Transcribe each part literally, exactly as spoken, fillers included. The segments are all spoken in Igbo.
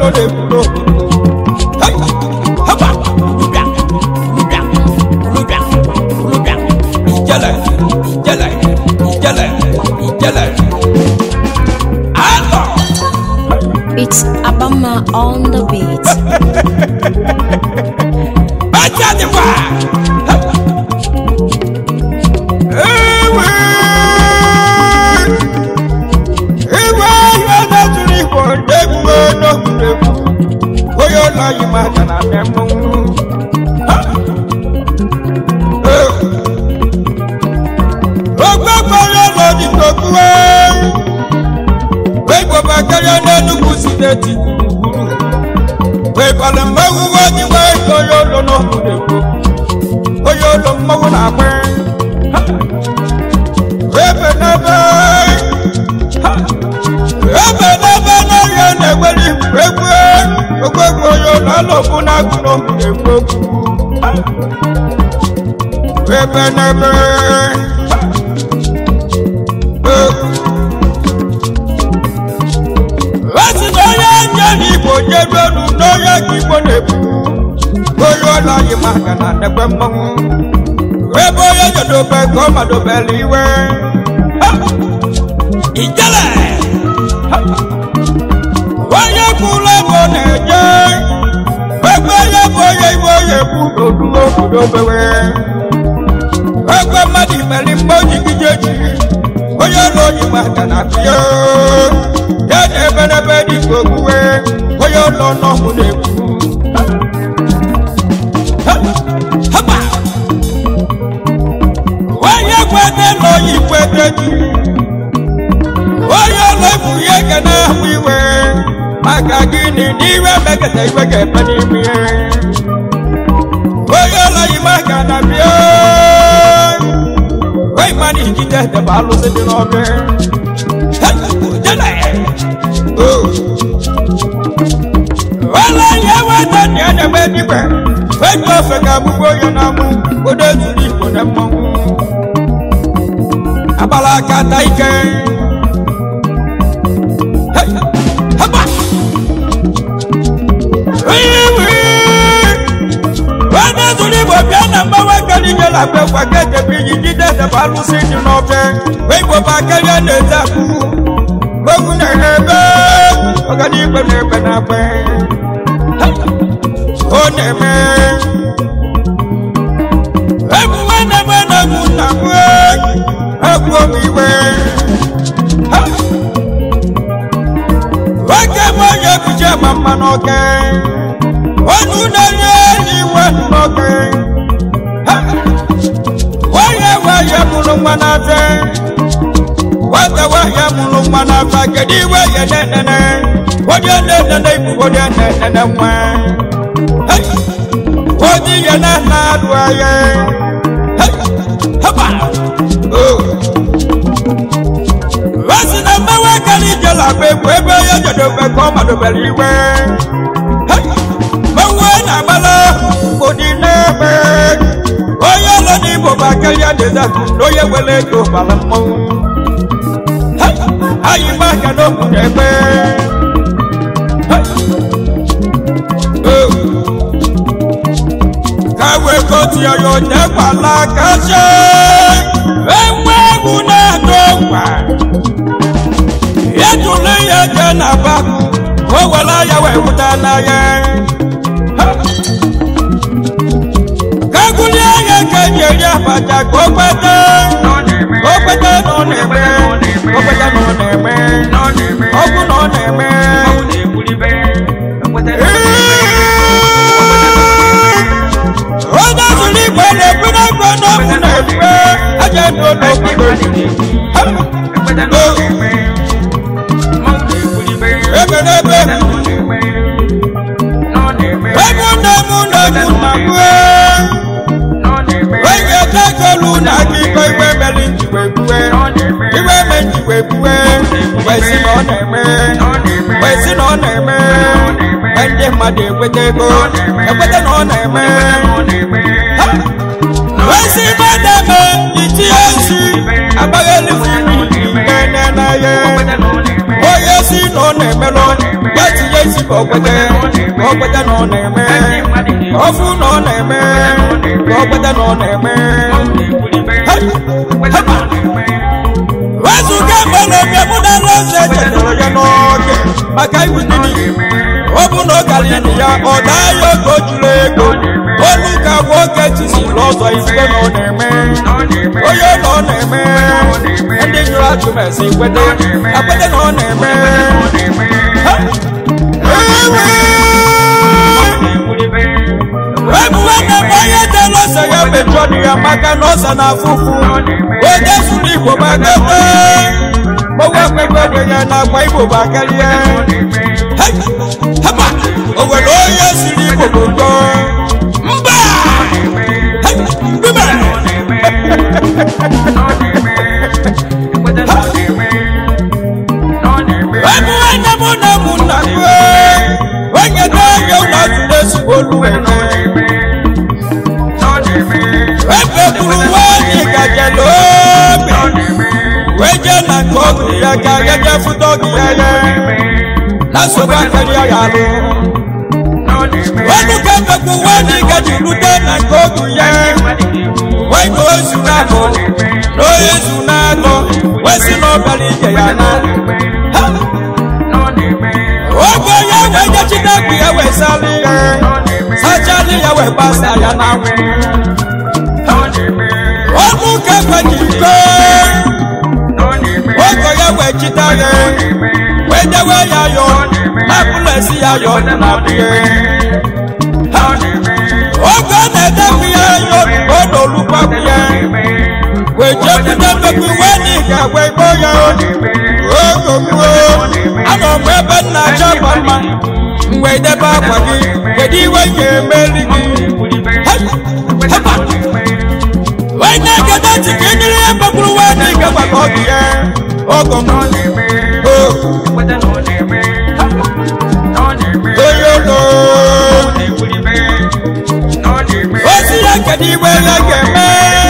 de bulo haba lubia lubia lubia lubia ijala ijala ijala ijala alo It's Abama on the beat. bacha de wa ewe ewe ya na turi ko de bulo no de oyo la yima kana demo ogba pare lo di tokuwe we go bakare na nugu sideti we pale mawu wa ni we oyo lo no de oyo lo mawu na pe we be na be we be na be na ye na we ri we we oyo la lo bu na gu no de ku we be na be Wasi no ya jani bo jedonu no ya ki bo nebu oyo la yi magana de pemmo we bo ya jodo be ko ma do beliwe ijala wa ya kula bo ne je we bo ya bo ya bo ya bu do do do bewe we ko ma di meli mo ji gijeji oyo lo yi magana yo ya de bere be di goguwe oyo lo no mu de ku haba wa ya kwete lo yi kwete ji oyo lo bu ye kana wiwe maka gini niwe mekete iwe ke pani mi oyo lo yi magana bio we mani jite de balu se de no be wala ya wata ni ana bedi ba we to fe ka bu go yana mu o de turi ko de mo abala ka taike haba wewe wana turi bo bia na ma wa ka ni la pe kwa ke ke bi ji de de ba lu se ni no be we go ba ka ya de ta ku Ogun na ebe ogani pele pena pe o ne me ebu na me na mu na we ebu mi we wa ke mo ye ku je mama no ke onu na ye ni wa no ke wa ye wa ye mu no mana te wata wa ya mulu mana fa kedi wa ya nene wodi nene nene ibu wodi nene nene wa hey wodi ya na na dua ye hey haba oh wasi na mawa kali jala pe pe be ya jodo pe ko ma do beli we hey mawa na bala wodi nebe oya lo ni bo ba kali ya de za lo ye wele to bala mo ayi ma ka no ku ebe ka we ko ti ayo je pala ka se enwe bu na do pa ye tu le ye je na ba o wala ya we uta na ye ka ku le ye ke je ya ba ta ko pete ko pete no ne be ko pete no ne be ogun no ne be o da suli pele pele pele mu ne be aje do lo ko ebe ebe ebe na mu na mu na we we ta ko lu na ki ko iwe beli ti we we iwe me ti we we we si no na me we si no na me ende ma de we te go e we te no na me we si ma de me ti esi abageli fi mi na na ye o ye si no na me no we ti ye si ọgbẹdẹ ọgbẹdẹ nọ na-eme ọfụ nọ na-eme ọgbẹdẹ nọ na-eme wezuga mgbe na-eme mụ na nlọsọ echetara ya n'oge maka iwu nini ọ bụ na ọ gara ili ya ọ daa ya oge o juru ego olu ka nwoke tisiri ọzọ ife nọ na-eme onye nọ na-eme ndị nyụrụ atụmesi kwete akwete nọ na-eme ebuwe na-eme onye jere ọsọ ya mejọ dị ya maka na ọsọ na afụfụ onye sụrụ igbo gbagete owe kpekpe ya na-agba igbo gbakarịa o nwere onye siri igbo gbogbo mba ebuwe na mụ na mụ na onye na-enye ụlọ atụrụ ezigbo olu eme ebe kwuru nwanyị gajere obi wee jee na nke ọgụ ya ka ya jee fụta ọgụ ya ya na nsogbu akarịa ya alụ ọnụ ka mbekwu nwanyị gaji rute na nke ọgụ ya wee ka ozu na-atọ na onye zu na-atọ wee si n'ọbara ije ya na oge ya wee jechita akpụ ya wee sali ya sachali ya wee gbasa ya na anwụ ọnụ ka gbaji iko oge ya wee chita ya wee dewe ya yọ na-apụlesi ya yọ na bie oge na-edekwu ya yọ ọ n'olukwakwụ ya wee jepụta mmekwu iwe n'ịga wee gboo ya oge gbuo anọ m ebe nna achọba mma mgbe idebe akwa gị kedu iwe ga-emeri gị wee na-egede ntị ka ịdịrị ya mgbakwuru wee n'ịga gbaka ọgụ ya ọgụ m oyolo ozi ya kedu iwe ya ga-eme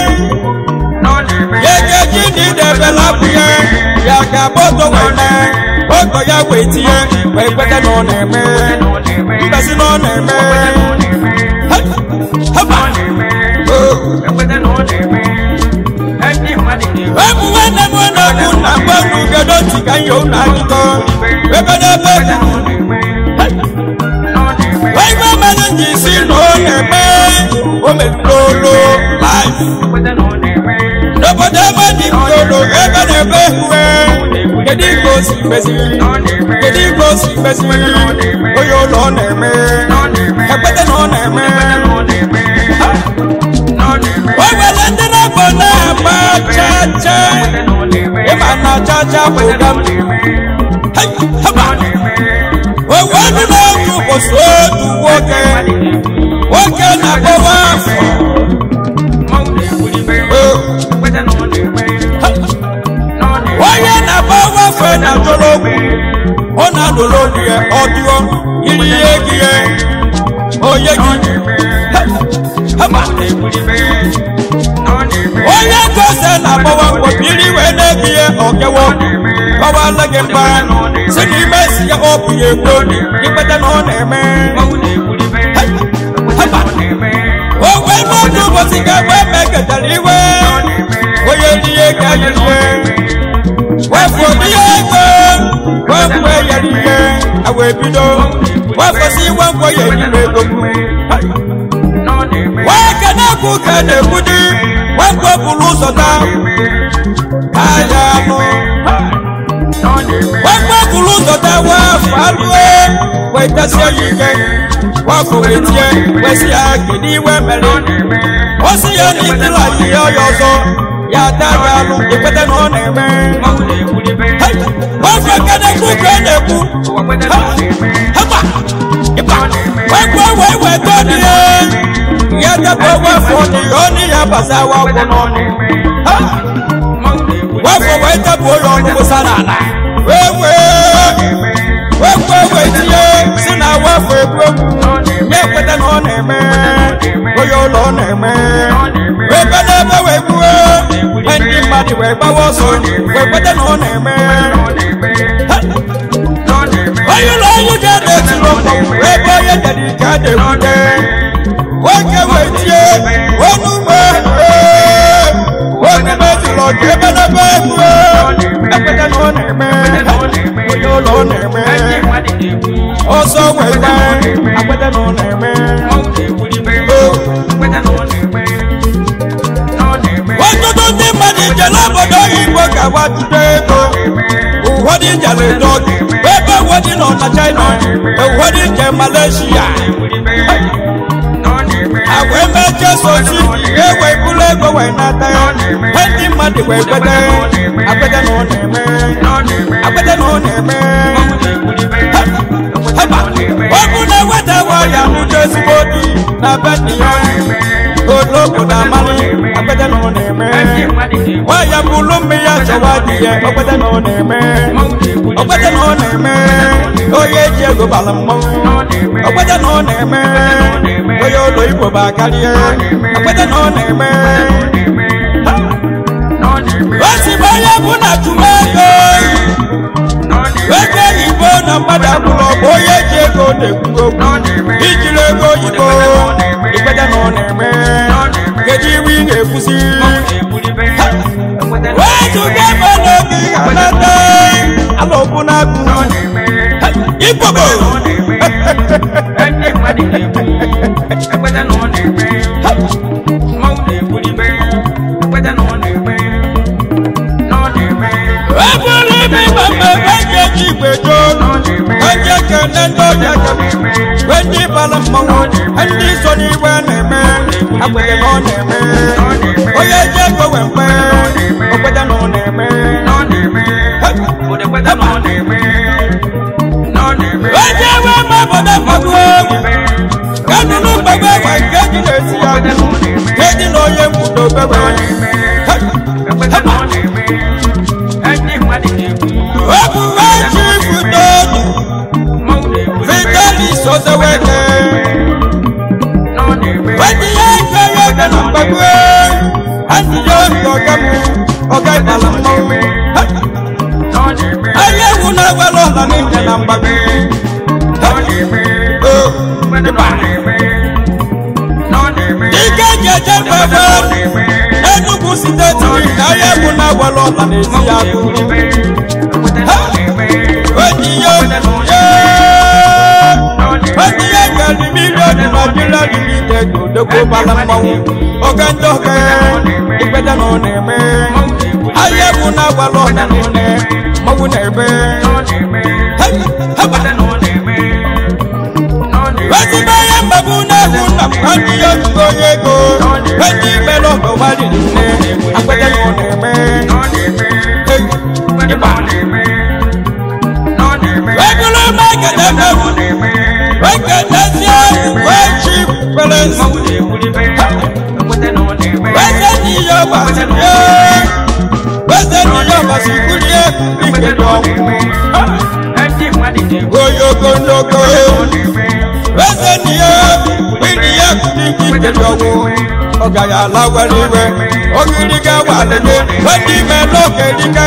ya ga-eji ndị idebela bụ ya ya ga-agba ọtọ wee mee ọgọ ya wee tinye wee kweta na ọ na-eme mbesi na ọ na-eme ebu nwanne m na-ekwu na mgbanwe ugedo ntị ka nye ụlọ akụkọ ebe n'ebe wee gbe mmadụ ji isi na ọ na-eme o merụrụ life n'obodo ebe dị mkpụrụ ebe na-ebe uwe kedu ka o si meziri kedu ka o si meziri onye ụlọ ọ na-eme ekwete na ọ na-eme o nwere ndị na-agba na-agba chacha ịma na chacha bụ ụga m owe ọnụ na-otu ụbọchị otu nwoke nwoke na-agbawa afọ onye na-agbawa afọ na-ajọrọ ogwu ọ na-adụrụ obi ya ọ dụọ iri ihe gị ya onye gị onye gose na-agbawa mbọ biri wee na-ebi ya ọkewa gbawala gị mba si n'ime si ya ọ bụ ya egwu ikpete na ọ na-eme o wee n'otu ụbọchị ga-egbe emeketara iwe onye rie ka ya rie wefu ihe ego wefu eyere ihe a wee bido wefosi iwe ngwa ya erime ego nwoke na-ekwu ka na-ekwudi nwoke bụrụ ụzọ taa ka ya anụ nwoke bụrụ ụzọ taa wefu alụe wee tasie ya ike wefu wee tie wesi ya kedu iwe mere o si ya na itila ihe ọya ọzọ ya taa ya alụ ikwete na ọ na-eme wefu eke na-ekwu ka ọ na-ekwu wekwe wee weta ọnụ ya debe wefu ọnụ ya ọnụ ya basawa ọgwụ n'ọnụ wefu wee debe onye ọnụ wụsara ala wee wee wekwe wee tinye si na wefu egwu egwu ya ekweta na ọ na-eme onye ụlọ ọ na-eme ebe n'ebe wee gbuo ndị mmadụ wee gbawa ọsọ wee kweta na ọ na-eme onye ụlọ onye ga-ede lọ́pọ̀ ebe onye jere ike a na-ekwute nwoke wetie onugbe onye mezuru ọgụ ebe n'ebe egwu ekweta na ọ na-eme onye ụlọ ọ na-eme ọsọ weta akweta na ọ na-eme ọtụtụ ndị mmadụ ijele obodo oyibo ga-agbatudo ego ụfọdụ ijele dọgị ebe ụfọdụ nọ na China ụfọdụ ije Malaysia agwa emeche sosi ewe bụrụ ego wee nata ya ndị mmadụ wee kweta akweta na ọ na-eme akweta na ọ na-eme ọ bụ na eweta ya n'ụjọ ezigbo di na be nne ya olóko na mali agbẹjẹ na ọ na-eme wáyà bulu mmiri achọwa di ya ọgbẹjẹ na ọ na-eme ọgbẹjẹ na ọ na-eme onye eji ego bala mmọnwụ ọgbẹjẹ na ọ na-eme onye ụlọ igbo ba karịa ọgbẹjẹ na ọ na-eme osigbo onye bụ na chụwa ego ego oyibo na mmadụ abụrụ ọgbọ onye eji ego na-ekwu okwu ijiri ego oyibo ọgbẹjẹ na ọ na-eme kedu iwe ị na-ekwusi wetu gebe n'oge alata ala okwu na-agụ ikpobo eburu ibe mama eje ji igwe joo eje kene ndị ọja keme ndị bala mmanwụ ndị so n'igwe na-eme agbede na ọ na-eme onye ji ego wee mpe okweta na ọ na-eme onye wee ma obodo mgbago kanụnụ mgbago egwe nke ji na-esi ya nke dị na onye mkwudo bebe obuwe ji fudo Vitalis Ozeweke wetin ya nke ya ebe na mgbagwo ndị ya oge ọga mụ ọga ịbala mmọnwụ anyị egwu na-ewere ọla n'ike na mgbagwo ike ji eje mbebe Enugu steeti na anyị egwu na-ewere ọla n'ezi ya agụ wetin ya Wadi ya gali milioni Nigeria limited Odoko bala mmanwụ Oge ndị oge Igbeda na ọ na-eme Ahịa bụ na agwala ọ na-eme Mmanwụ na-ebe Wezibe ya mgbabu na-egwu na Ndị ya ojigbo onye ego Ndị mere ọgọ wali nne Agbeda na ọ na-eme Ịba Egulu magede mewu Wekenezie wechi pelensi Weze niyo basiye Weze niyo basikulie Ikedo Goyogo ndoko Weze niyo Winiye kutiki ikedo Ogaya laweliwe Ogiriga walene Wendi meloke dike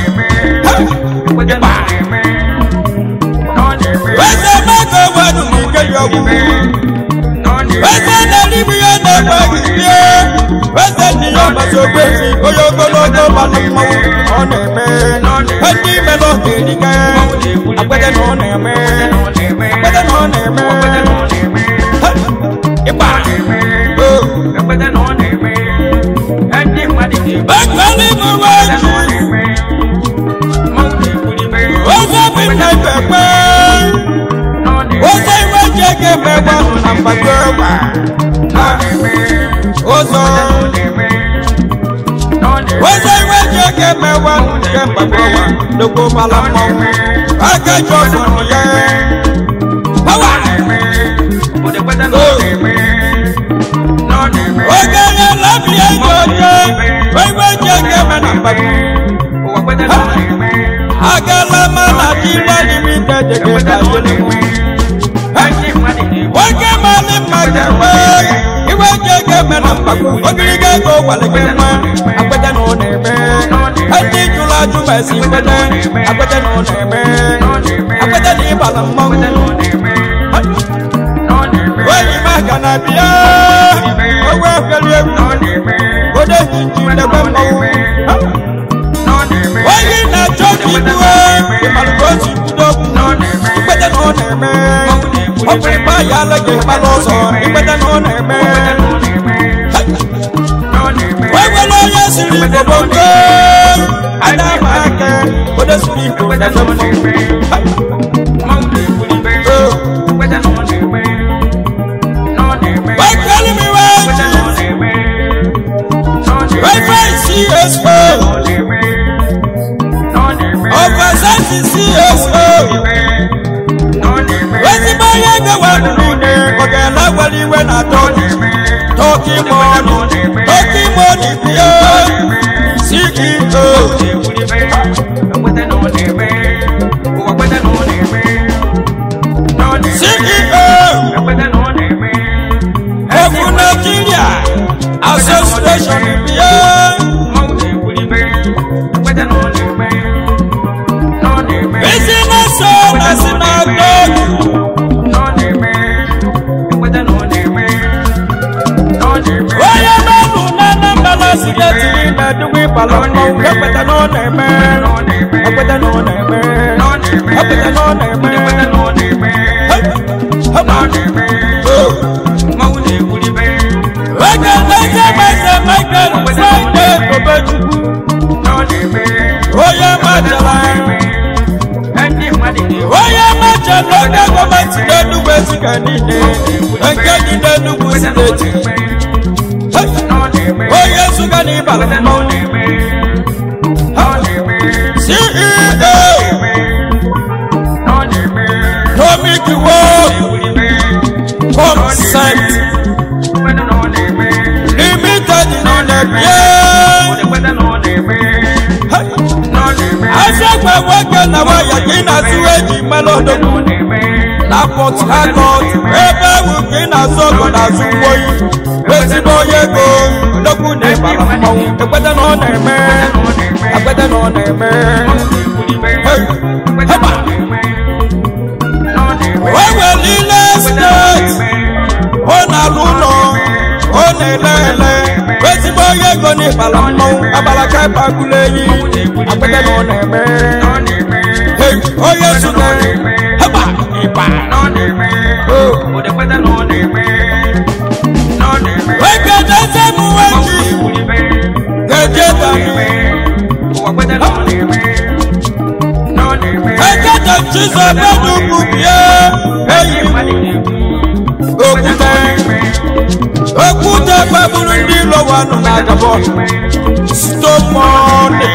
Weze mego wadu nike yogu Weze nalibu ya nebagisiye Weze niyo masobezi Oyogo logo balamu Oneme Wendi meloke dike Akwede no neme Akwede no neme Ipa Akwede no neme Bakwali mwaji Ozo bina pepe Ozo iwe jege pepe Ambagwewa Ozo Ozo iwe jege pepe Ambagwewa Loko malamu Ake jofu niye Power Oge ya labi ya yoje Iwe jege pepe Ambagwewa Agalama na jira limited jegeda yelimu Wage mali majewe Iwe jege mena mpaku Ogiriga go walegema Akwede no neme Andi jula jumesi kwede Akwede no neme Akwede ni bala mmangu na bia owe fele o de ji na ba mo oyi na joki duwe malgoji budo ipete no na me o pe pa ya la ke pa lo so ipete no na me wewe lo yesiri bobo adama ke o de siri ko na mo C S O Overseas C S O Where's my younger one? Okay, now what you when I talk talking money, talking money, C E O C E O of Nigeria Association Business owners in our dog. Why am I not balance getting that we balloon? I put an on a man, I put an on a man, I put an on a man. Come on, I can make myself, I can find it. Oh, yeah, my line. Why am I just not going to do what you can do? And get in the new city. Oh, yes, you can eat money. C E O don't make you walk. Consent. Limited in on the I said, my work and I was again as you ready, Melody. Lapot Hagot, ever working as so good as you were. Where's it all you go? The good name, the better on a man, a better on a man. Why will he last night? On a luno, on a lele. Where's it all you go? Nipalamo, Abalaka Pagulay. I better know them. Hey, oh yes, you know. Haba, ipa, no name. Oh, the better know them. No name. Wake up, that's a movie. Get it done. Oh, better know them. No name. I got the cheese of the book, yeah. Hey, oh, good time. Oh, good time, Babylon, no one like a boy. Stop money.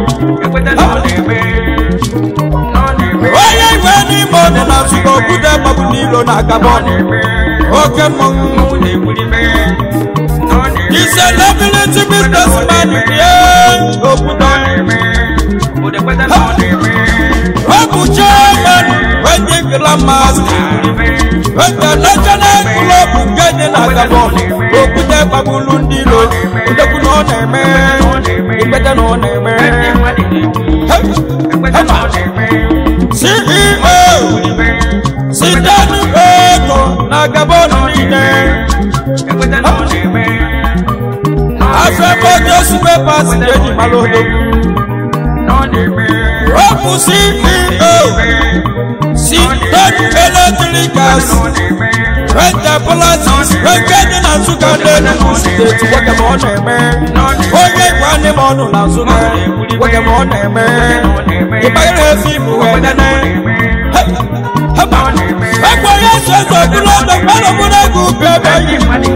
Why I any money now to go to the Babylon on a carbon? Okay, money. He's a lovely businessman. Yeah, oh, good on. Abu Chairman, when the Grandmaster, when the National Club getting a carbon, go to the Babylon, the good on a man, the better on a man. C E O sit down Nagabon I said just papers in the Malodo Ropu C E O sit down electricals when the policies when getting a sugar then state what the money man oh yeah one name on Nazuka what the money man if I have people when the name come on I'm going to say to the Lord the man of the good baby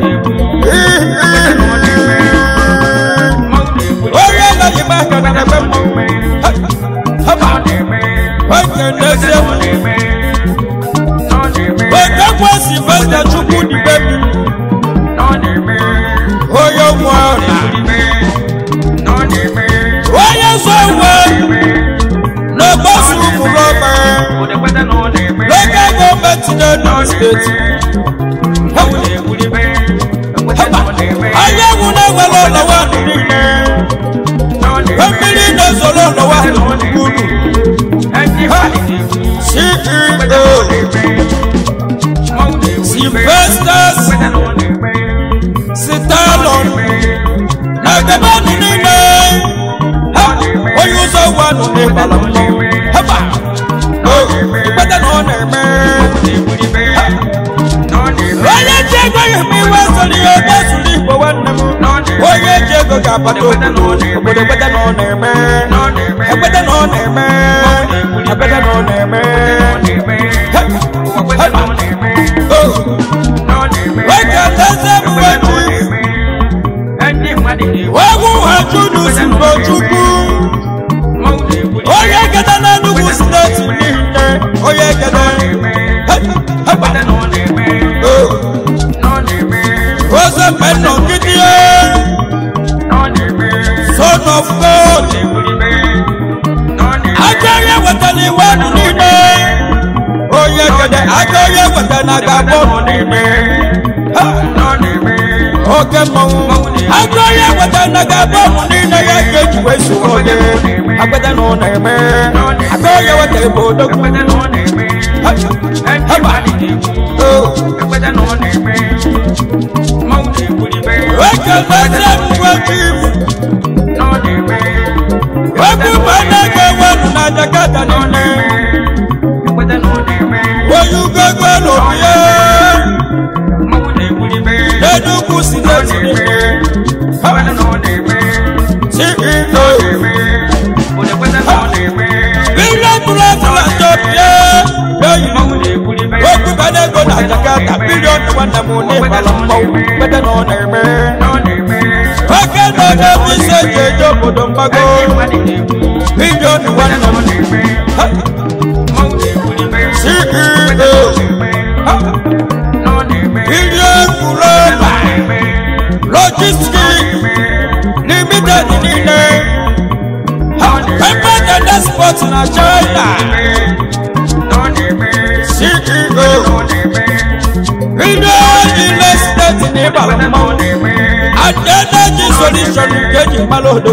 oh yeah that you back on the come on what can they say but that was the first that you put the baby oh you want oh you so well no boss room rubber local government in the state I never know what I want to do family knows all I want to do C E O Sylvester's Agabani nile Oyu so wanu ni balamu Haba Ikwete no neme Oye jego yemi wasoli Oga suli po wanemu Oye jego kapato Obodo kwete no neme Ekwete no neme Ekwete no neme Haba Weka tese mwetu Wagu hachudu simbo chuku Oye gada na nugu state nile Oye gada Haba Ose peno kitie Son of God Agoye watani wanu nile Oye gada agoye watana gabonu nile Oke mou Agoye watana gabonu nile ya keji wesu oye Agbada no neme Agoye watani bodo Haba Agbada no neme Wake up and work Waku manage wanu na jakata none Woyu gagwa lopiye Dedu kusideti nime Si ino Bila tula tula topiye Waku manage na jakata Billion wana mune balambo Wete no neme Wake no na vise jejo podombago Billion wana mune Si ino Billion Kuloba Logistic Limited nile Pembe the sport na China C E O Billion Investment ni Balamo And energy solution Keji Malodo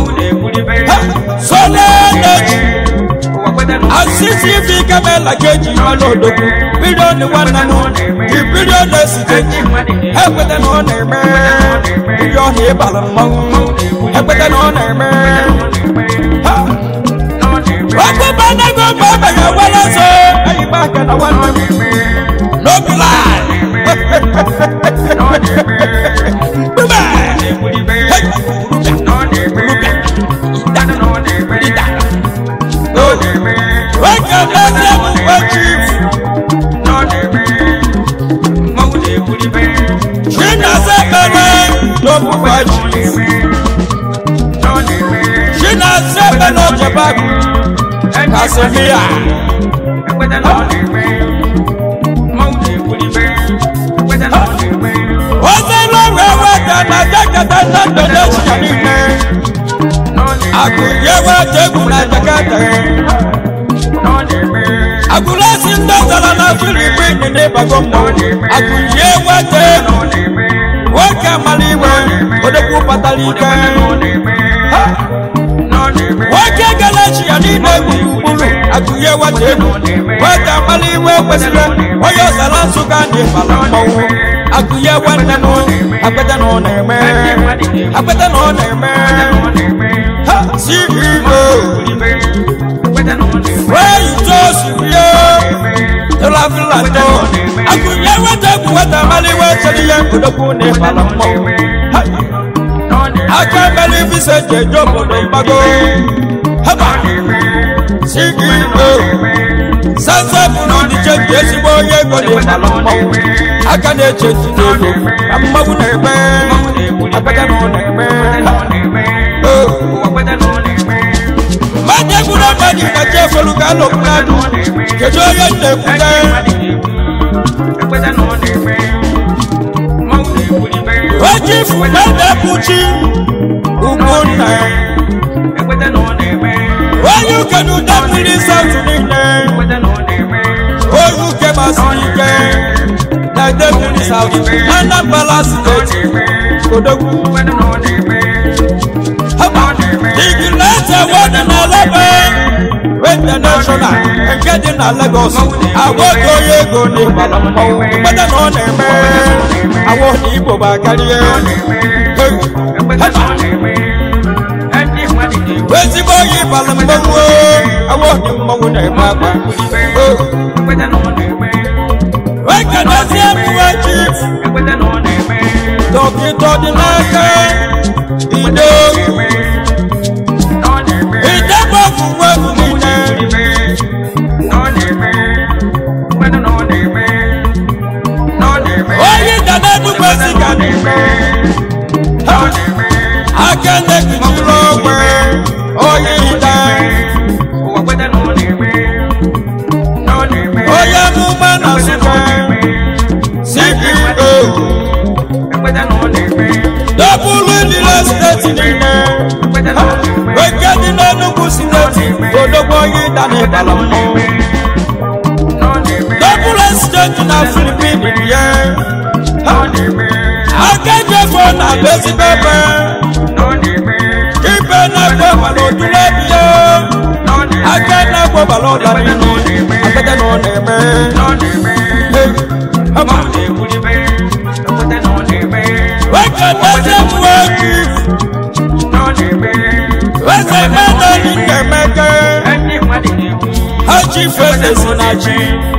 Solar energy And C C T V camera Keji Malodo Billion one and one The billion is Keji Help with an honor man Billion here Balamo Help with an honor man Wako bana go baba ya wala so Ayi baka na wana No be lie Buma Waka bana go chief Shina sebele No buwa chief Shina sebele jebagu Kasemia Ose lo wewe kana jakata na donation nime Akuyewa tebu na jakata Agulasi ndazala na Filipini ne bagombo Akuyewa tebu Waka maliwe Odeku patalika Wake galachi anine bulu Akuye watemu Waka maliwe wesile Oyo salansuka ni balamo Akuye wanenu Akwete no neme Akwete no neme Ha, C E O Where you just you Tola filato Akuye watemu Wata maliwe Chaliye kudoku ni balamo I can't believe he said you jump on the bago. Haba, C E O. Sansa Pulu the change, yes, boy, you're going to Malamo. I can't change the name. I'm not going to man. I better know the man. Oh, Mother, good on money, I just look at the plan. Get your young What if we let that put you? Why you can do that with this afternoon? Oh, you came as we can. Like the police out. And I'm balanced. Go to the letter one and eleven. When the national and getting a Lagos, I want to go to Malamo. But I know the man. I want to go back again. bala mmanwụ awọ dị mmanwụ na-eme agba weka na-esi ebuwe chief dọkịta dị n'aka ido idebe ọgwụgwọ egwu niile onye dada enukwesị ka n'ime aka na-ekijiri ogbe onye ide onye amụma na nsụka C E O dọbụlụ niile steeti niile oke dị n'Enugu steeti odogbo onye ịda n'ịbala mmụọ dọbụlụ steeti na Filipin ya aka jefo na bezibebe ibe na-egbe mana odule biya aka na-egbe bala ụdara inu akpete na ọ na-eme weka neze mweji weze mena nikemeke haji feze sinaji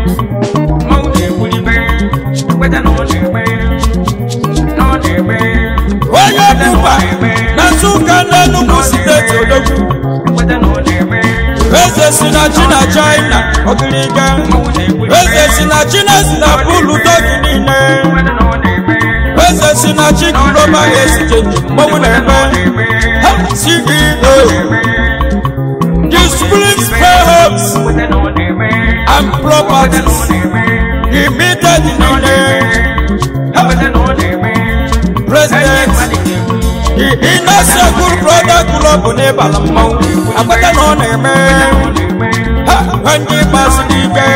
onye bụba na Nsụka na Enugu steeti odogwu weze sinaji na China ogiriga weze sinaji na Istanbul dogi niile weze sinaji global exchange mmanwụ na-eme C E O Displays Homes and Properties Limited niile President the Inner Circle Brother Club n'ịbala mmanwụ agbata na ọ na-eme ndị masị n'ike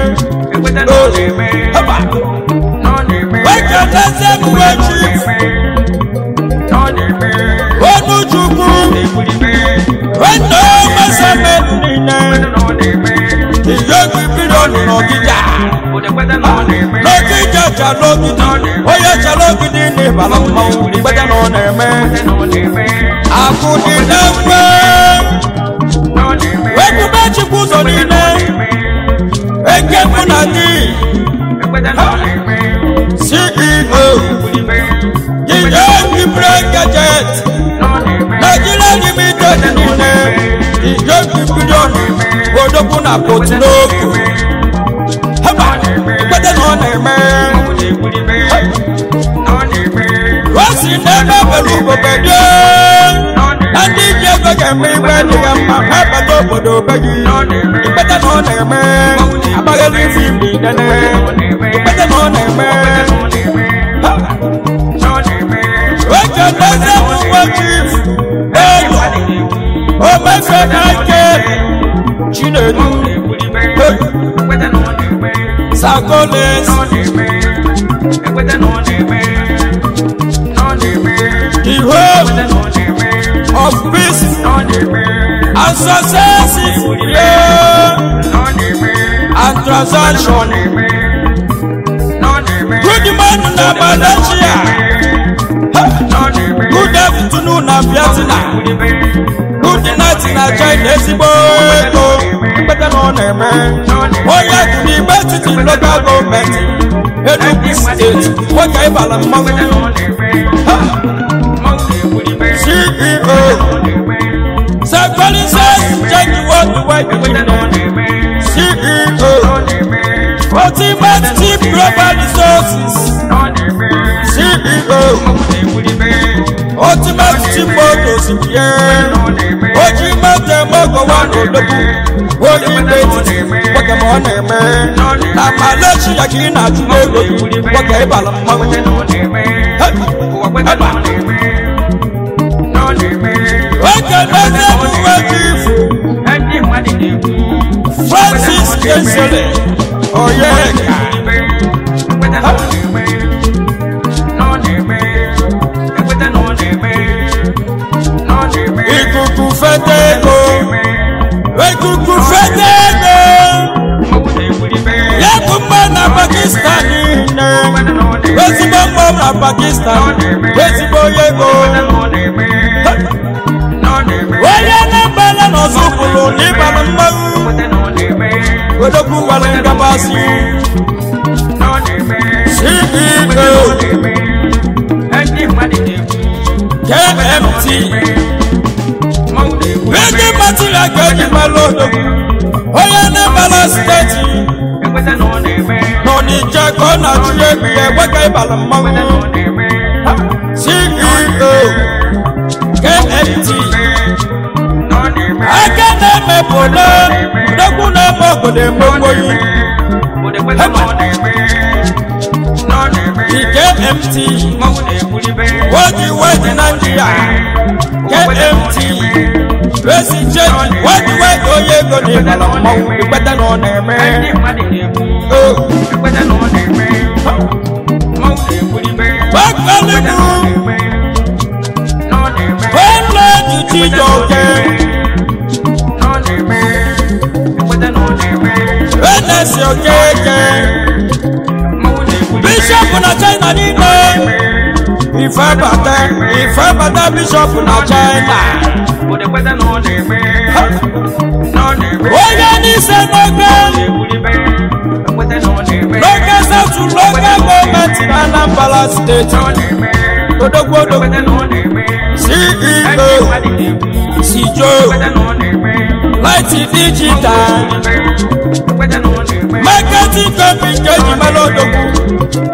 weka neze mgbe chief Onuchukwu wena masamen niile iyogu bilion n'Ọgịja n'Ọgịja chalogidi onye chalogidi n'ịbala mmanwụ agbata na ọ na-eme akụ dị na mgbe wepụba chikwu ụzọ niile eke mụ na gị C E O Gide Gibre Gadget Nigeria Limited niile iyogu bilion odogwu na Potnoku agbata na ọ na-eme Rosi n'ebe bere ugobede na ndị ji ego ga-eme igbe dị ya mma ha bata obodo obegi ikpete na ọ na-eme agbaghịrị ife ime idene ikpete na ọ na-eme oke neze mụnwe chief ego omefe na ike Chinedu Sakoles the hope of peace and success and transaction good man na Malaysia good afternoon na Vietnam good night na China ezigbo ego mkpete na ọ na-eme onye dị n'igbe etiti local gọọmenti Enugu steeti nwoke ịbala mmanwụ C E O Sacrifices change what the white people C E O Ultimate Team Global Resources C E O Ultimate Team Motors Oji Mate Mogo Wano Dobu Oji Mate Waka Mone Me Na Malaysia Kina Junego Waka Ibala Mmanwụ Waka Neze Mwe Chief Francis Kensele Oyeka Ikuku Fetego Ikuku Fetego Yakumba na Pakistan Wesibo Mbo na Pakistan Wesibo Yego Waya na Bala no Zuku nwere ngabasị C E O K M T Big material ga-eji malụ odogwu onye na-ebala steeti nọ n'ije ka ọ na-achụ egwu ya enweghị ịbala mmanwụ C E O K M T aka na-emepụta odogwu na-eme obodo emegboyi K M T Wadi Wadi Nigeria K M T Resi Jeji Wadi Wadi Oye Goni Bala Mmanwụ Ikweta na ọ na-eme Bakalimu Wala Juji Joke Venesi Okeke Bishop na China niile Ife bata Ife bata Bishop na China Oye n'ise n'oge N'oge South Local Government na Anambra State Odogwu Odogwu C E O Sijo Light Digital Marketing company Keji Malodogwu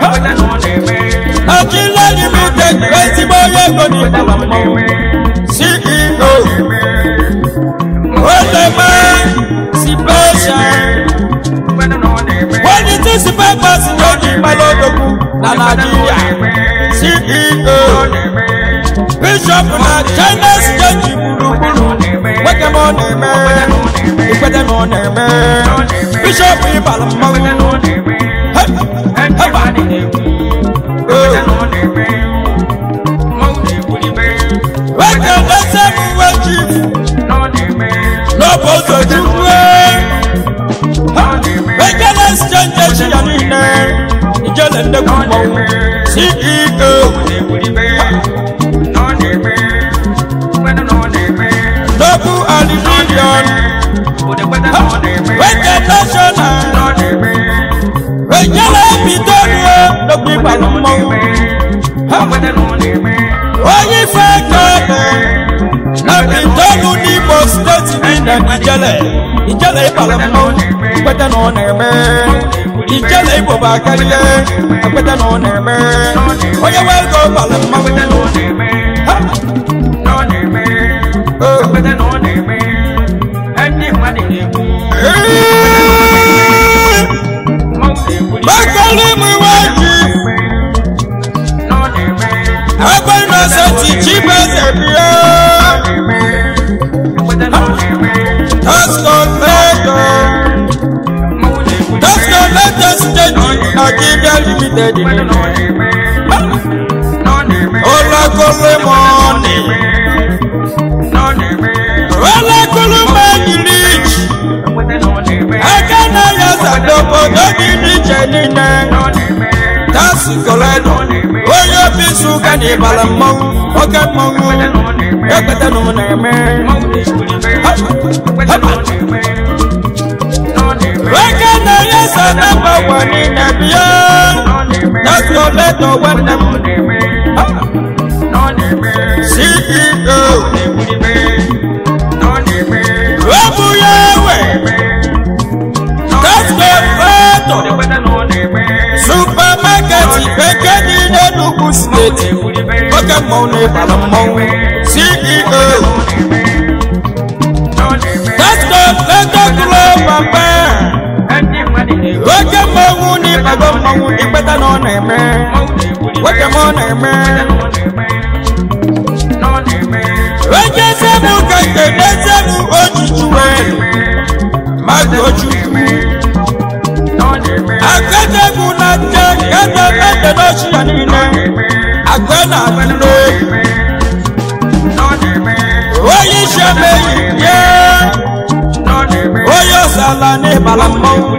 Akila Limited Ezigbo Ego ni Bala Mmanwụ C E O Olema Sipesha Quality Spapers Keji Malodogwu na Nigeria C E O Bishop na China Keji Gburugburu Weke m ọ na-eme Ikwete m ọ na-eme Bishop Ibala Mmanwụ Weke na-ese m weji N'obodo Chukwu Weke na-exchange echi ya niile Ijele ndekwu mmanwụ C E O Double aluminium Weke national Wejele bidoro N'ogbe Ibala Mmanwụ Oyi fekele Na bidoro n'Imo State niile Ijele Ijele Ibala Mmanwụ Ikwete na ọ na-eme Ijele Igbo bụ akarịa Ikwete na ọ na-eme Onye wego Ibala Mmanwụ Bakalimu Iwaji Agba Innocent Chibeze bia Tasco Leto Tasco Leto Stage Nigeria Limited Olakole Money Olakole Money Rich Akana Yasa Dopo Dogi Rich Nine Tasco Leto Oyo Bisu Kani Bala Mmanwụ Oke Mmanwụ Ekwete na ọ na-eme Weke na Yasa Dopo Wani Nebia Tasco Leto Wende C E O Robu Yawe Tasco Leto Supermarket Ekedi n'Enugu State Oke Mmanwụ na Ibala Mmanwụ C E O Tasco Leto Global Bank Oke Mmanwụ na Ibala Mmanwụ Ikwete na ọ na-eme Oke m ọ na-eme Oke Sebu ka Kede Sebu Ojijuwe Mmadụ Ojukwu Akadegu na je Kede Kede n'ochi ya niile Agbe na adịle Oyi Shemeyi ye Oyi Osala na Ibala Mmanwụ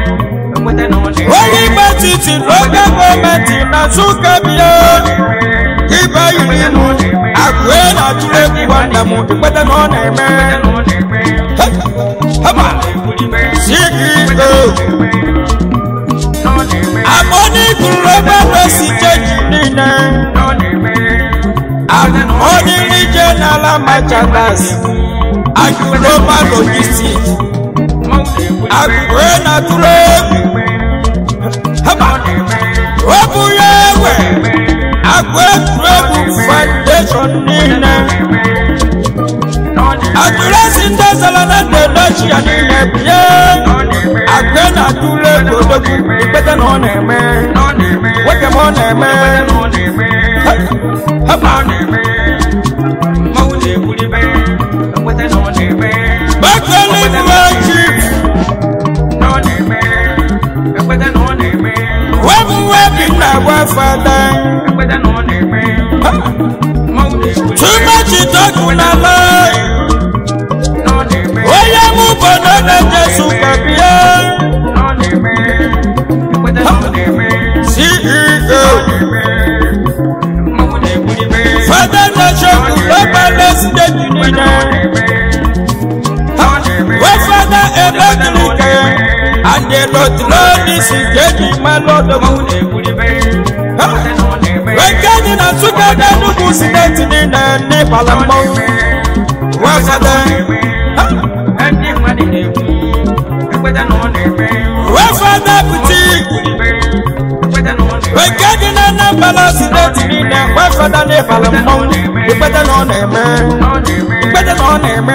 Oyi Metiti Local Government na Nsukka bia Ibe Irimu Agbe na adịle Nwanne m Ikwete na ọ na-eme Haba C E O Amoni Global Message Nina Amoni Regional Merchandise Global Logistics Agwena Trade Wabuyewe Agwe Trade Foundation Nina Adulasi Tazalana Dedachi Anine Biye Agwena Trade Kodoku Ipete no neme Weke mo neme Hapa neme Maune Bulibe Wete no neme Bakali Mwaji No neme Wete no neme Wabu webi na wafada Wete no neme Maune Bulibe Too much talk na lie No neme Oya mubono na Jesu kabia No neme Wete no neme C E O Father Nation Global Message Nina Where Father Electric and the Lord Lord is getting my Lord of When getting a sugar than the Muslim in the Nepal and Mount Where Father Where Father Boutique When getting a number of students in the Where Father Nepal and Mount You better know name You better know name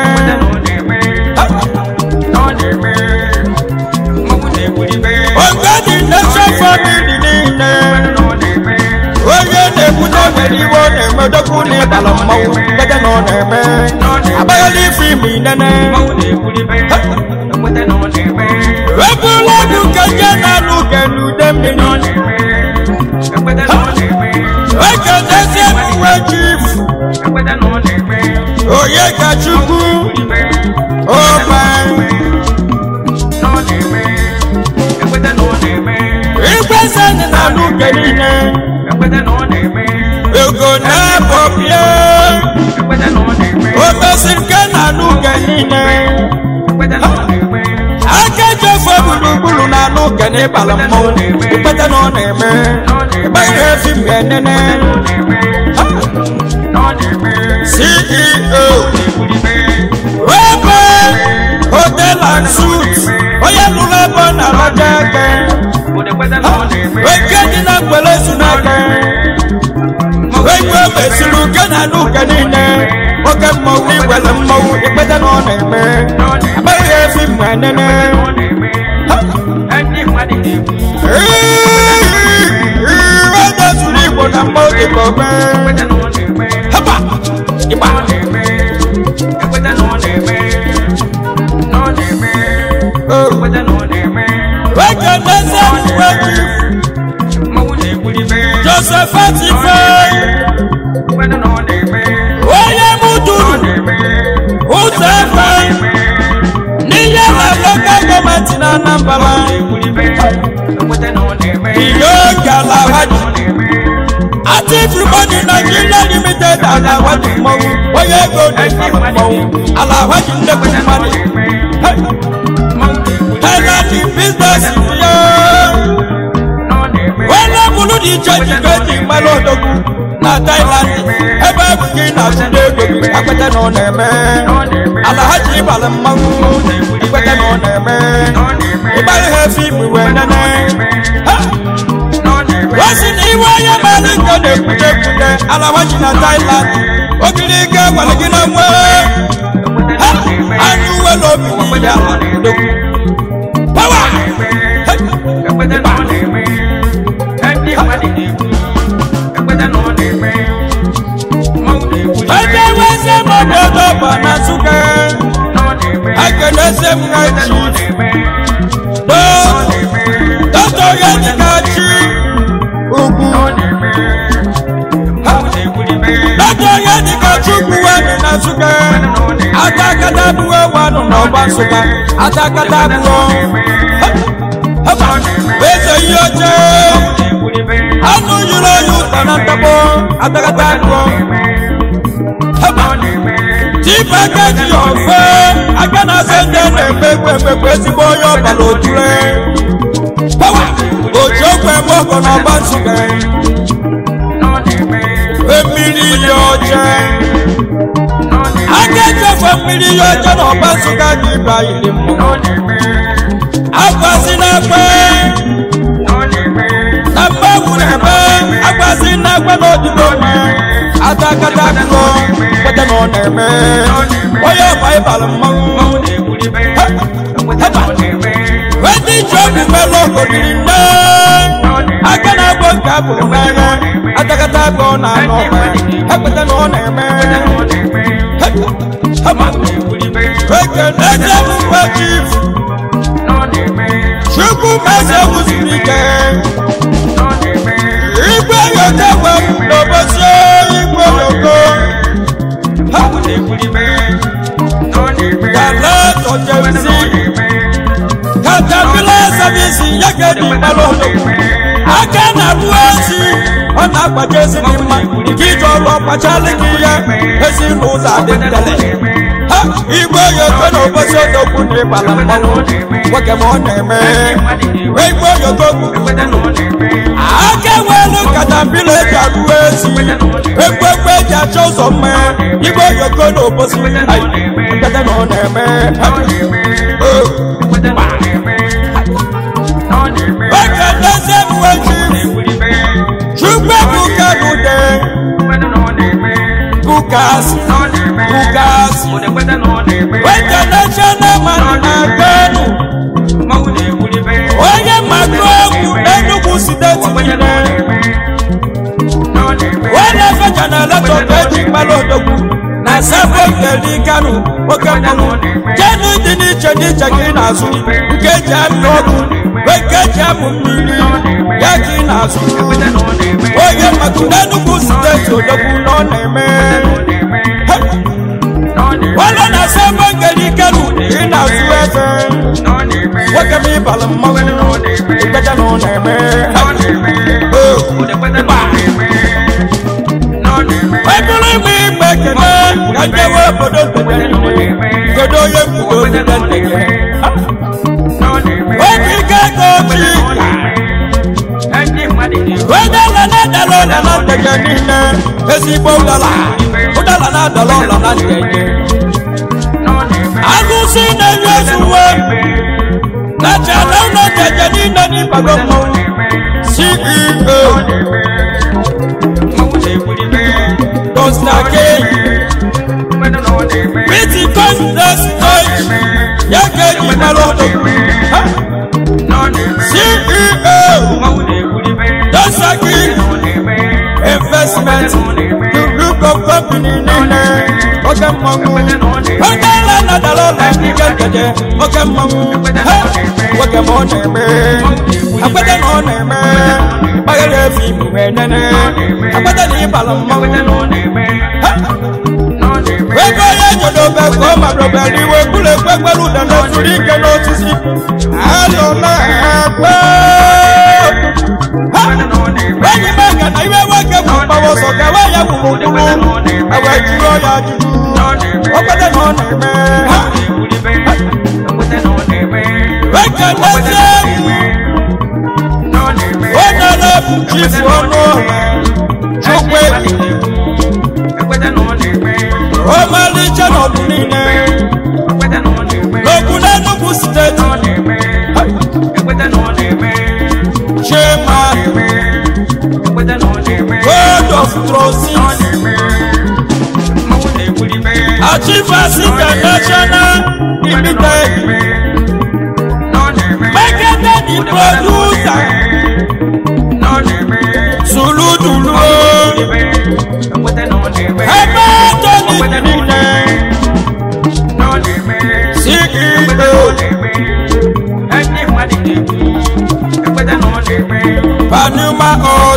Oh God in the shop family name Oh yeah they put up any one name The good name Balamau Better know name I better leave him in the name People like you can get a look and do them in on I can just say we chief Oh yeah got you Oh man Represent and I look at it You go now for you Oh person can I look at it I can't just for Bulu na no can a balamo You better know name By him C E O Weber Hotel and Suits Oh yeah Lulabon Alajake We're getting up well as soon as We're Messilu can I look at it Okay, Mowgli, well, I'm Mowgli, you better know name By him and him What does you live on a multiple man? Hapa, Iba, oh, where can I say Joseph Fatify? Why am I doing? Who's that? Niya la local government in Anambra. Iyoga la wadi. Ati everybody Nigeria limited ala wadi mo. Oye go dey mo. Ala wadi nde ko mani. Ela di business yo. Wala bulu di church go di malodogu. Na Thailand, ebe buki na Sudan, akwete no neme. Alhaji Balamau, akwete no neme. Ibali hefi mwe nene. Wasi ni waya mali kone kute kute. Alhaji na Thailand, okilike waligina mwe. Anu welo bini ya doku. Power. Akwete no neme. Endi wadi neme. I was a mother of Banasuka. I can say, no, don't get Kachi. Don't get Kachi, Nasuka. Atakatabu, one of Basuka. Atakatabu. Where's a yacht? I know you know you, Tanatabo. Atakatabu. chief agaji ofe aka na sende na-eme ekpekpe ezigbo onye ọbara otule pawa oji okwe mọgọ na ọba nsụga mmiri ya ọcha agaji ofe mmiri ya ọcha na ọba nsụga dị ịba yiri mmụọ akwasị na-ekpe na mgbanwu na-eme akwasị na-ekpe n'odibo mma atakata akụkọ kwete na ọ na-eme onye ọba ịbara mmanwụ ndị ji omume lọgodiri nne aka na-agbo nke abụrụ n'anya atakata akụkọ na anọ ekwete na ọ na-eme ekene emume chief chukwu meze wuziri ike igwe yote gwe n'obosi igwe yoko yàrá tọjẹsí katapila sábìsì yagadi balọdọ akẹnàlú ẹsì ọ̀nà àgbàjẹsí ni ma kíjọ lọ pàṣẹlẹ kìíyẹ ẹsì lùsà dẹdẹlẹ igwe yoko n'obosi odogwu ní balamọlú wọkẹmọ nẹmẹ igwe yoko akẹwẹlú katapila jagu ẹsì egbegbe eji achọ ụzọ mma igwe yoko n'obosi nkata na ọ na-eme ekadeze mweji chukwe bukagude bukasi bukasi wekanachana mani na kanu onye makrogu Enugu steeti niile wọ́n fẹ́jà náà lọ́tọ̀ méjì pálọ̀dọ̀gbù na sẹ́fọ̀ ìkẹ̀lì kánú oke mmanụ jẹ́nu dị n'iche n'iche gị n'azụ nke ji amị ọkụ nke ji amụ mmiri ya gị n'azụ onye maka Enugu steeti odogwu na ọ na-eme wọ́n na sẹ́fọ̀ ìkẹ̀lì kánú gị n'azụ eze nwoke m ịbala mmanwụ ikpeja na ọ na-eme ebulu mi gbẹkẹlẹ ẹjẹwọ obodo gbẹdẹ gbẹdọ yẹ gbẹdọ gbẹdẹ obi kẹkọọ bi wẹdẹ lana dalo lana tẹjẹ nílẹ ezigbo dala udala na dalo lana tẹjẹ agusi n'ewi ezuwe n'ajà lọnà tẹjẹ nílẹ ní gbàgbọmọ C E O. Dostake Pretty Constance Deutsch Yagedi Malodo C E O Dostake Investment The group of company Nene Oke Mmangu Oke Lana Dalola Nikekeje Oke Mmangu Oke Moneme Akwede Moneme Bagale Fimu Nene Akwede Ni Balammangu Ego ya jodo be ko ma do be riwe kule pe pelu dan do suri ke no tisi alo na pe Wani manga na iwe wake ku pa wo so ka wa ya ku mu ku awe jiro ya ju o pe de no ne me Wake na se O na na ji fo no Chukwe Omali chano dunine Lokuna Enugu State Chairman Board of Trustees Achievers International Limited Marketed the producer Sulu Dulu Ebe Tony Nine C E O Panuma Old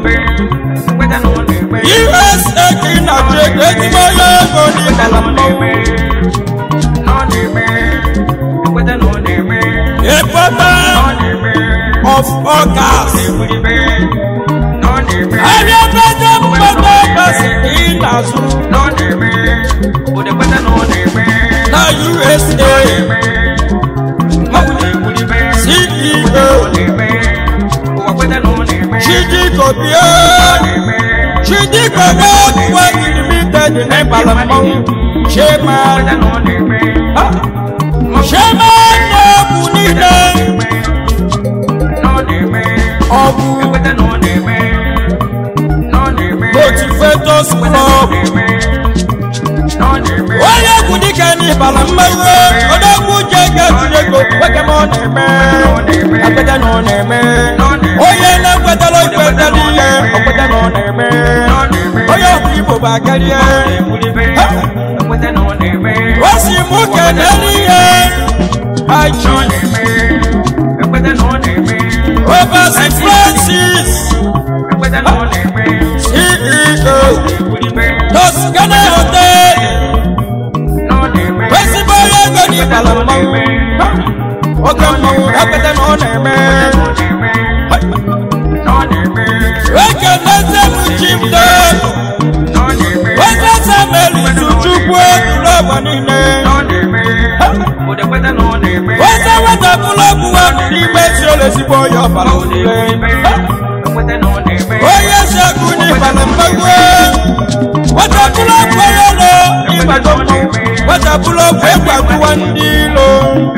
U S A Kina Jake Etimoye Goni Balambo Epapa of August Area President Papa Basi Inazu na U S A C E O Chidi Kobia Chidi Kobia Limited ní Balamọ Chairman Chairman ọ̀bù nílẹ̀ ọ̀bù Motivators Club onye egwu dịka ní Balamọ odogwu jẹ́ gẹ́gẹ́ wẹ́gẹ́mọ́ na-eme agbẹ́dẹ́ nọ na-eme onye na-ekwetara ikweta niile ọkweta nọ na-eme onye ọkụ Igbo bụ akarịa o si mụ kene n'ihe aji Obasi Francis C E O Toscana Hotel ezigbo onye ego ní Balamọ oke mmanwụ ekweta na ọ na-eme ekeneze m chimde eze sameli tuchukwu n'ọgba niile eze wetapụrụ ọgwụ ahụ n'ime ezi ole ezigbo onye ọbara niile onye si agụ n'ịbala mmanwụ wetapụrụ ọgwụ onye ụlọ ịgbado mmanwụ wetapụrụ ọgwụ egwu agụwa ndị ilo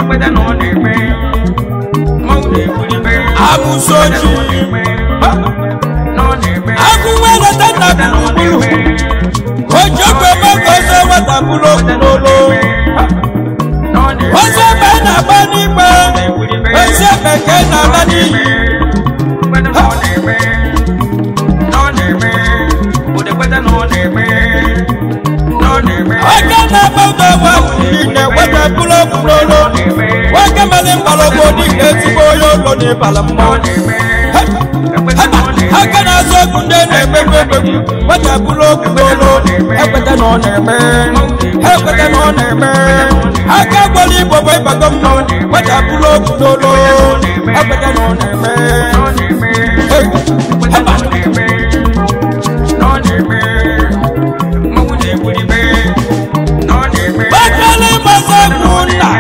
amusoji agụwa lọta na gburugburu ojogbe mọgọ ọzọ wetapụrụ okwu n'olu ọzọ ebe na-agba n'igbe ezi ebe ka ị na-ala n'iyi oge na-agba ụdọ ọgba niile wetapụrụ okwu n'olu nwoke mere mgbọrọgwụ dịka ezigbo onye ụlọ ní Balamọ aka na-azụ okwu ndị na-emegbu emegbu wetapụrụ okwu n'olu ekweta na ọ na-eme ekweta na ọ na-eme aka gbara Igbo bụ ịgbago mmụọ wetapụrụ okwu n'olu ekweta na ọ na-eme bakali mazakwu nna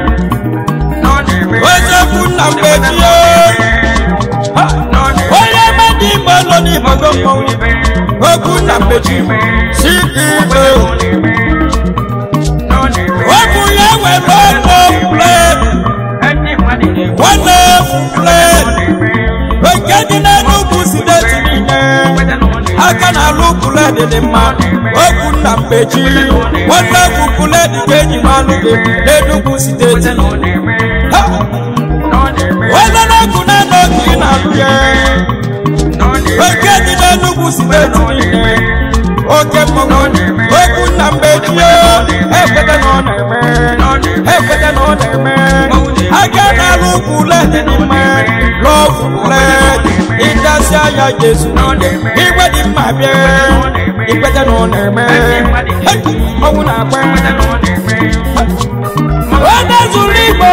ozekwu nna mgbechie onye mmadụ Igbo nọ n'Igbo mmọnwụ okwu nna mgbechi C E O okwu ya were ọnụ flet nwanne flet nke dị n'Enugu steeti niile aka na-alụ flet dị mma okwu nna mgbechi nwanne bụ flet ka eji malụ gị n'Enugu steeti onye na-ekwu na n'oge ị na-alụ ya oke dị n'Enugu steeti niile oke mmọnwụ okwu nna mgbechi ekweta na ọ na-eme ekweta na ọ na-eme aka na-alụ flet dị mma lọv flet ịdasị anya Jesu igwe dị mma bịa ikweta na ọ na-eme ọnwụ na-akpa onye zuru Igbo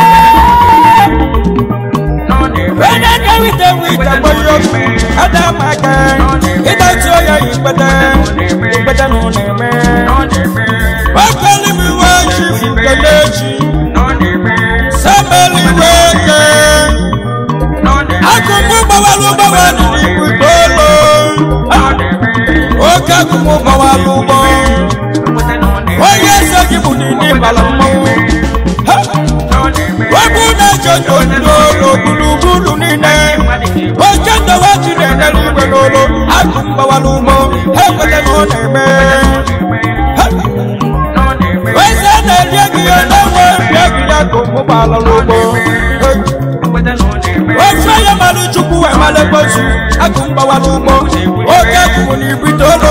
onye na-ewite wite gboyo adamaka ịdasị oya ikweta ikweta na ọ na-eme okeli m iwe chifu kelechi sameli weke akụmụ gbawalụ gbawalụ n'Igbo itoolu oke akụmụ gbawalụ ụgbọ onye eze gị bụ n'ime Balamọ wepụ na-ejojo n'olu gburugburu niile oke ndowe ji na-enyere igwe n'olu akụm gbawalụ ụgbọ ekweta na ọ na-eme eze na-eri ego ya na-enwe nri ego ya ka ụmụ gbalala ụgbọ ofe ya mara Chukwu wee mara ekposu akụm gbawalụ ụgbọ oke akụmụ na Igbo itoolu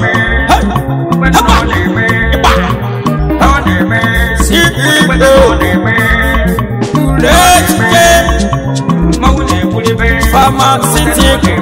C E O Urechiche Pharmaceutical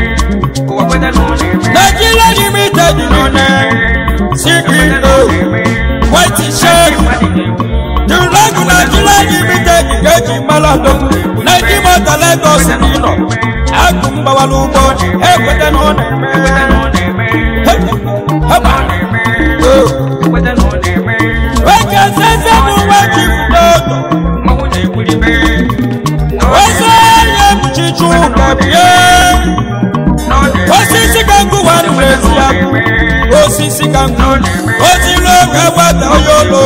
Nigeria Limited none C E O White Shirt Duragu Nigeria Limited Geji Maladogu Nigeria Lagos Nino Agum Bawalubo ekweta na ọ na-eme osisi ka nkụ oziri oge gbata onye ụlọ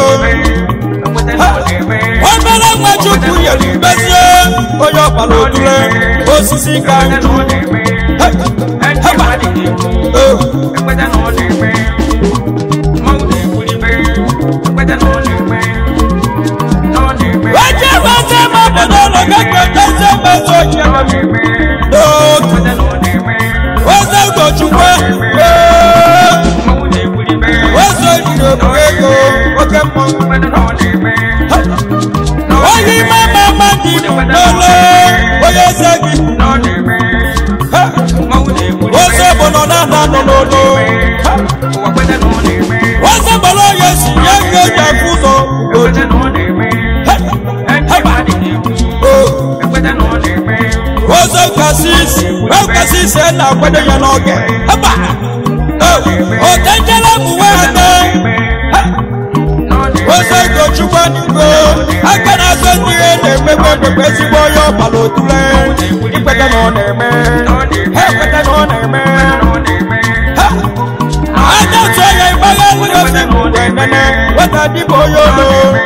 obere nwa chukwu nyere mbezie onye ọbara otule osisi ka nkụ weje weze mabodo ụlọ gagweteze mmeso ochie weze ugochukwu weze ojiri okwu ego oke mmọnwụ onye ime mama dị n'ụlọ onye eze gị weze bụ nọ na nọ n'ụlọ weze gbara onye si nye nke eji afụ ụzọ weze kasisi kasisi na-akwado ya n'oge otenjela bụ nwata weze gochukwu n'ugo aka na-azọ ndị ihe na-emegbe emegbe ezigbo onye ọbara otule ikweta na ọ na-eme ha ekweta na ọ na-eme aja otu onye ịgbagha nwegosi mgbe nene weta dịbụ onye olo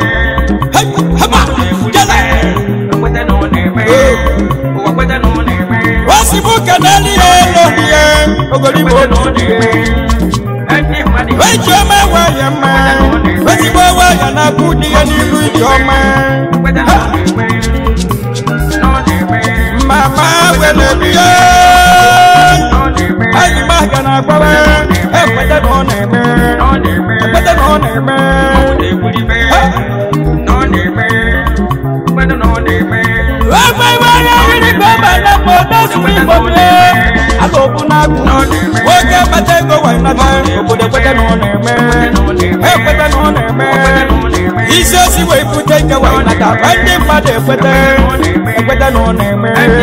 wasibu kanali ye lodiye ogolibo lodiye wejoma wayama wesibo wayana kudiye nilu ijoma mama welebiye ayi magana gbawe ekwete no neme ekwete no neme Woke Matego, why not? He says he will put take away like a random mother, but then on him.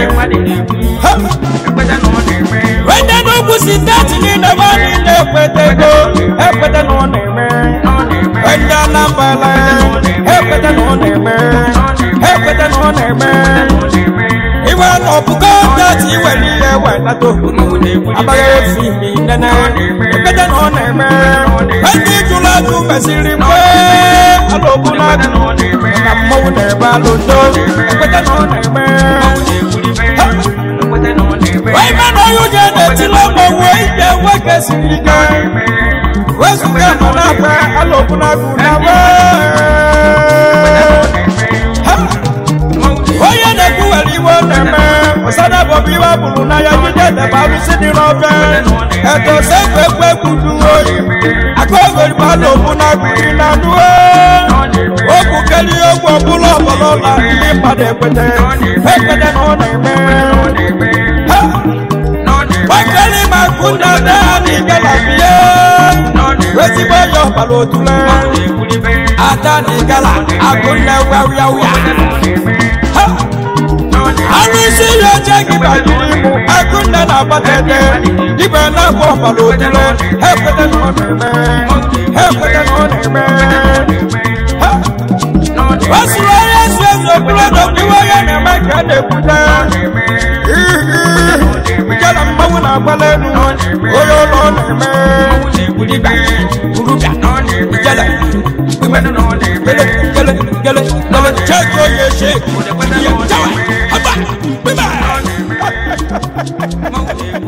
When the no pussy dancing in the morning, let them go, help them on him. When the number line, help them on him, help them on him. Iwan of God, he will hear when I do. About me, Nana, better on him. When did you like to message him? Hello, Bunad, I'm more than a balloon, better on him. Why man are you getting it? Love away, the workers in the game. Where's the camera? Hello, Bunad, Sada Bobby Wabuna, you get the Babu City Rover, and to say, where could you go? I go to Palo Bunabina, Oku Kelly, Obulo, Bolola, Pade, better than on a man. Why can he make good at the Galabia? Where's the boy of Palo to learn? Atani Gala, I could never wear. I will see your jacket by you. I could not have a better. Even now, Buffalo, help with the man, help with the man. What's why I said the blood of the way and I can't put down? Get a moan of Balloon, or your own man, would you back? Uruga, on the Gala. We went on the Gala, Gala, Gala, Gala, check for your shape. Bye bye.